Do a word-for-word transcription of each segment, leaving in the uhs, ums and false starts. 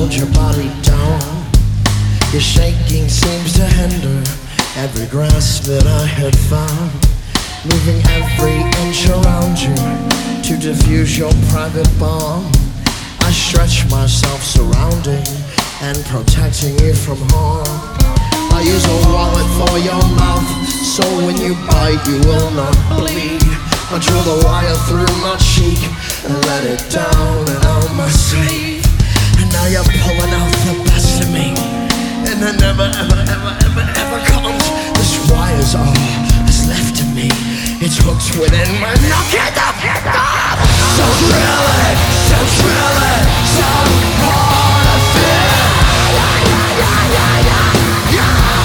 hold your body down. Your shaking seems to hinder every grasp that I had found. Moving every inch around you to diffuse your private bomb. I stretch myself surrounding and protecting you from harm. I use a wallet for your mouth, so when you bite you will not bleed. I draw the wire through my cheek and let it down and out my sleeve. And now you're pulling out the best of me, and it never, ever, ever, ever, ever comes. This wire's all that's left of me. It's hooked within my knock it up, up. So thrilling, so thrilling, so hard to feel. Yeah, yeah, yeah, yeah, yeah, yeah.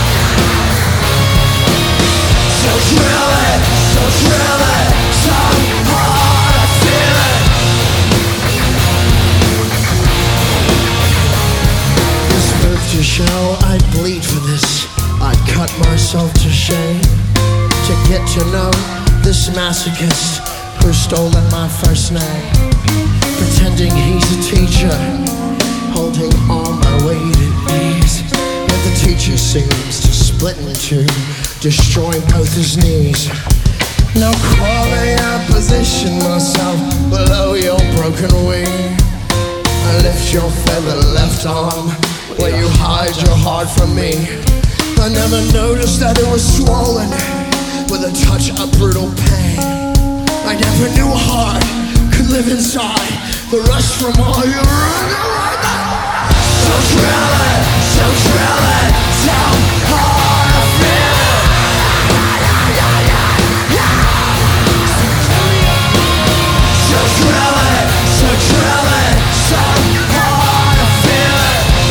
So thrilling, so thrilling, so hard to feel. This birth to show, I'd bleed for this. I'd cut myself to shame to get to know this masochist who's stolen my first name, pretending he's a teacher, holding all my weight at ease. Yet the teacher seems to split in two, destroying both his knees. Now crawling, I position myself below your broken wing. I lift your feathered left arm where you hide your heart from me. I never noticed that it was swollen with a touch of brutal pain. I never knew a heart could live inside the rust from all your running. So thrilling, so thrilling, so hard to feel. So thrilling, so thrilling, so hard to feel.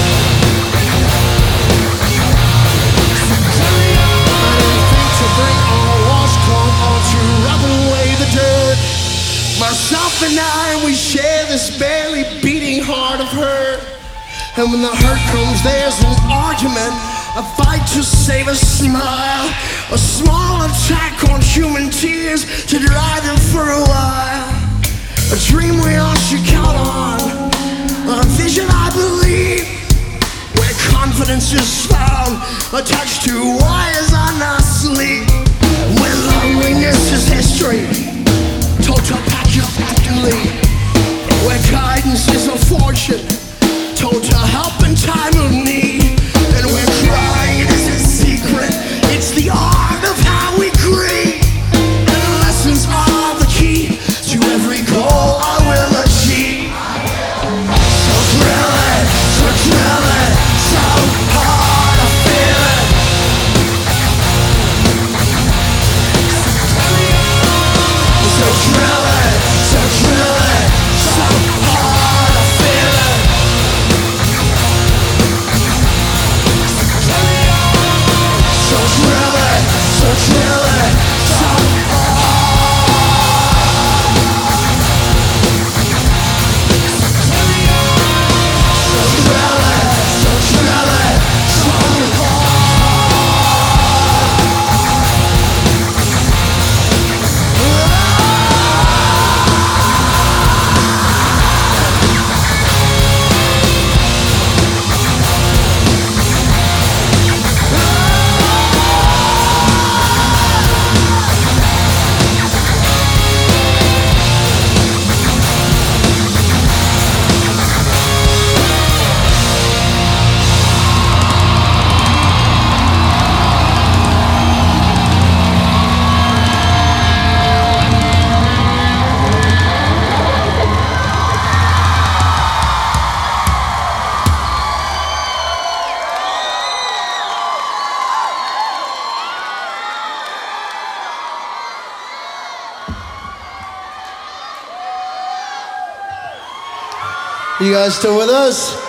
I didn't think to bring all walls come on to rub away the dirt. Myself and I, we share this barely beating heart of hurt. And when the hurt comes, there's an argument, a fight to save a smile, a small attack on human tears to dry them for a while. A dream we all should count on, a vision I believe, where confidence is found, attached to wires on our sleeve. Where loneliness is history, told to pack your back and leave. Where guidance is a fortune, told to help in time of need. And where crying is a secret, it's the art of how we grieve. And the lessons are the key to every goal I will achieve. So thrilling, so thrilling, so hard to feel it. So thrilling, so thrilling, so hard to feel it. So thrilling, so thrilling, so you guys still with us?